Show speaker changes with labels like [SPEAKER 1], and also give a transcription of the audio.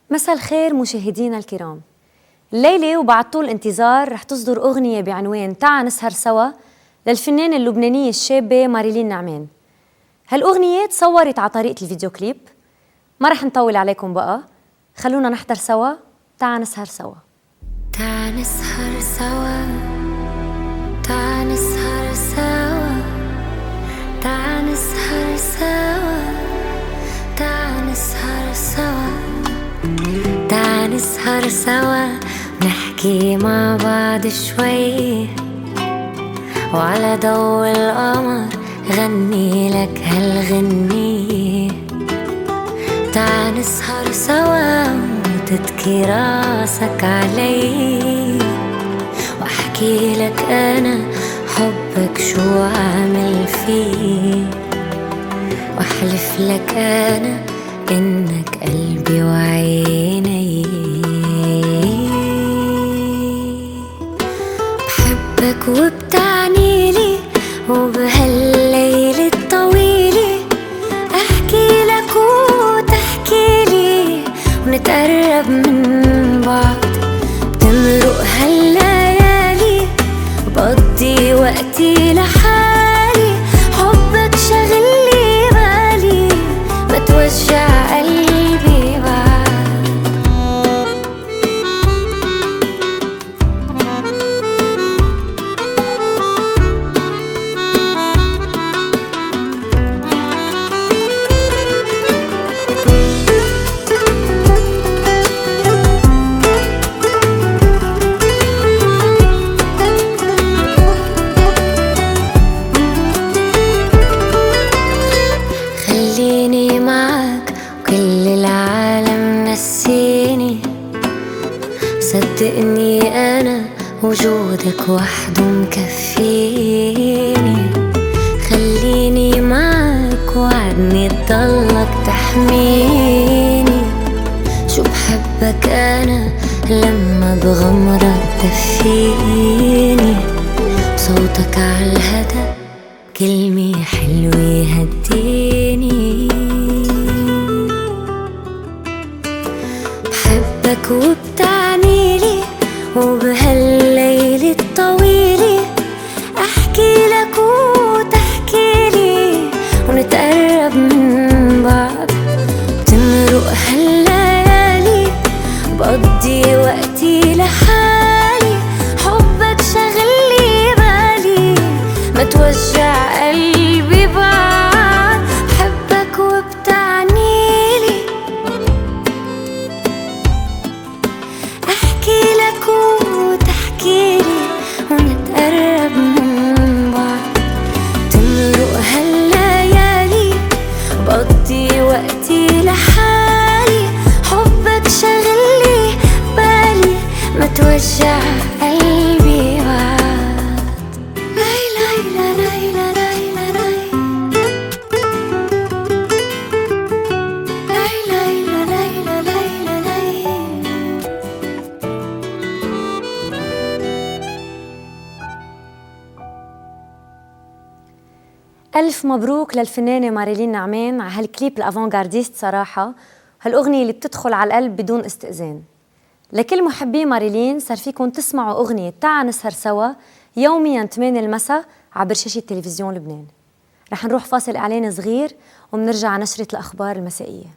[SPEAKER 1] مساء الخير مشاهدينا الكرام. الليلة وبعد طول انتظار رح تصدر أغنية بعنوان تعا نسهر سوا للفنانة اللبنانية الشابة ماريلين نعمان. هالأغنية تصورت على طريقة الفيديو كليب. ما رح نطول عليكم بقى، خلونا نحضر سوا تعا نسهر سوا.
[SPEAKER 2] تعا نسهر سوا، تعا نسهر سوا، تعا نسهر سوا، تعا نسهر سوا، تعا نسهر سوا، نحكي مع بعض شوي، وعلى ضو القمر غني لك هالغنية. تعا نسهر سوا وتتكي راسك علي، واحكي لك انا حبك شو عامل فيه، واحلف لك انا انك قلبي وعيني. بحبك وبتعنيلي، وبهالليل الطويلة احكي لك وتحكي لي، ونتقرب من بعض. بتمرق هالليالي وبقضي وقتي لحالي، حبك شغلي بالي، ما توجع قلبي بعد. خليني معك وكل العالم نسيني، صدقني أنا وجودك وحده مكفيني. خليني معك وعدني تضلك تحميني، شو بحبك أنا لما بغمرك دفيني. صوتك عالهدى كلمة حلوة هديني. بحبك وبتعنيلي، وبهالليل الطويلة احكي لك وتحكي لي، ونتقرب من بعض. بتمرق هالليالي بقضي وقتي لحالي، حبك شغلي بالي، ما توجع قلبي بعد. بحبك وبتعنيلي، احكي لك وتحكي لي، ونتقرب من بعض. تمرق هالليالي بقضي وقتي لحالي، حبك شغلي بالي، ما توجع قلبي بعد.
[SPEAKER 1] ألف مبروك للفنانة ماريلين نعمان على هالكليب الأفانغارديست. صراحة هالأغنية اللي بتدخل على القلب بدون استئذان. لكل محبي ماريلين صار فيكم تسمعوا أغنية تعا نسهر سوا يومياً 8 المساء عبر شاشة تلفزيون لبنان. رح نروح فاصل إعلان صغير ومنرجع نشرة الأخبار المسائية.